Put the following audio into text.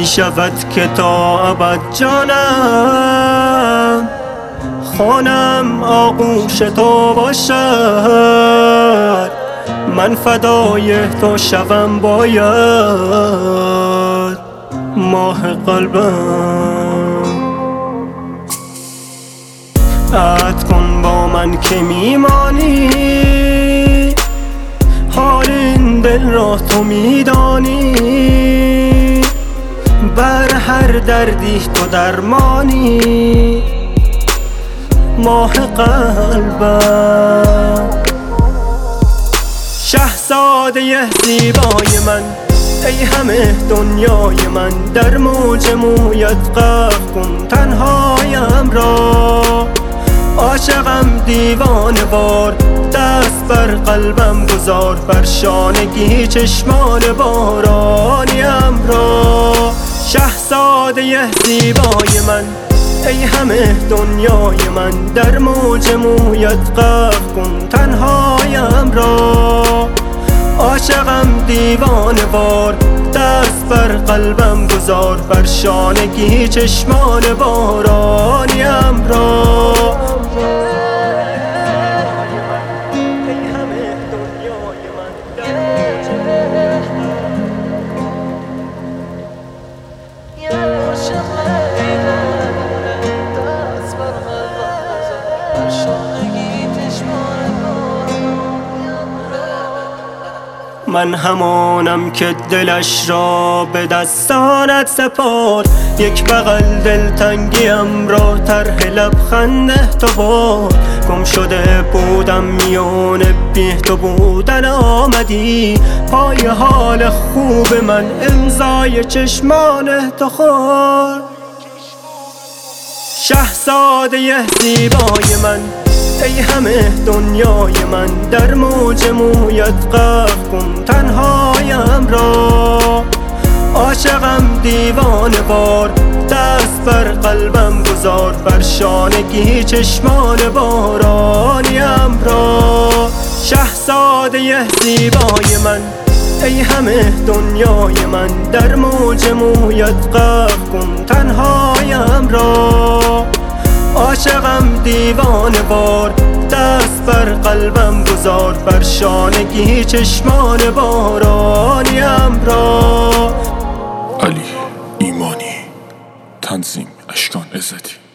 می شود که تا ابد جانم خانم آغوش تو باشد. من فدای تو شوم باید ماه قلبم. عهد کن با من که میمانی، حال این دل را تو میدانی. بر هر دردی تو درمانی ماه قلبم. شهزاده زیبای من، ای همه دنیای من، در موج مویت غرق کن تنهایم را. عاشقم دیوانه وار، دست بر قلبم گذار، بر شانگی چشمان بارانیم را. شهزاده زیبای من، ای همه دنیای من، در موج مویت غرق کن تنهایم را. عاشقم دیوانه وار، دست بر قلبم گذار، بر شانگی چشمان بارانیم را. من همانم که دلش را به دستانت سپرد، یک بغل دلتنگیم را طرح لبخند تو بود. گم شده بودم میان بی تو بودن، آمدی پای حال خوب من، امضای چشمان تو خورد. شهزاده زیبای من، ای همه دنیای من، در موج مویت غرق کن تنهایم را. عاشقم دیوانه وار، دست بر قلبم گذار، بر شانگی چشمان بارانیم را. شهزاده زیبای من، ای همه دنیای من، در موج مویت غرق کن تنهایم را. عاشقم دیوانه وار، دست بر قلبم گذار، بر شانگی چشمان بارانیم را. علی ایمانی، تنظیم اشکان عزتی.